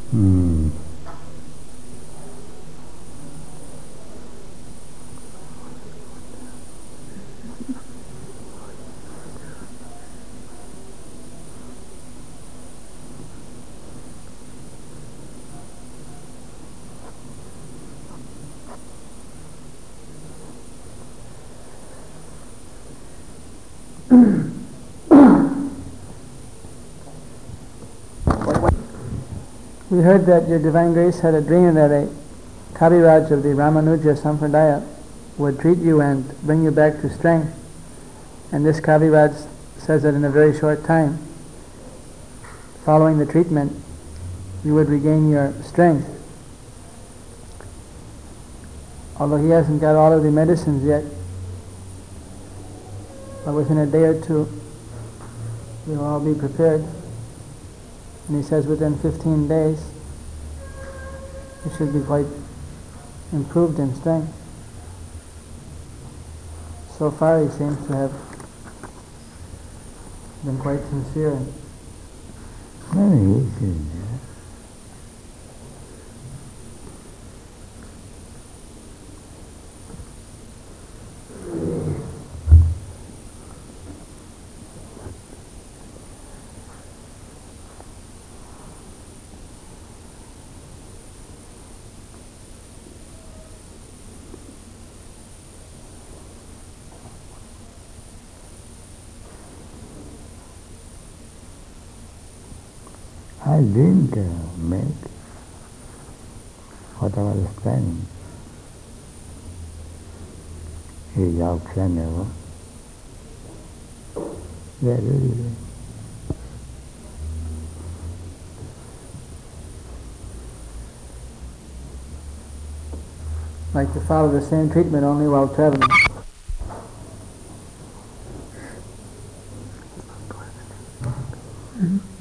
Mm. We heard that Your Divine Grace had a dream that a Kaviraj of the Ramanuja Sampradaya would treat you and bring you back to strength. And this Kaviraj says that in a very short time, following the treatment, you would regain your strength. Although he hasn't got all of the medicines yet, but within a day or two, you'll all be prepared. And he says within 15 days, you should be quite improved in strength. So far he seems to have been quite sincere. Very easy. I didn't make what I was planning. Is optional. Very. Like to follow the same treatment only while traveling. Mm-hmm.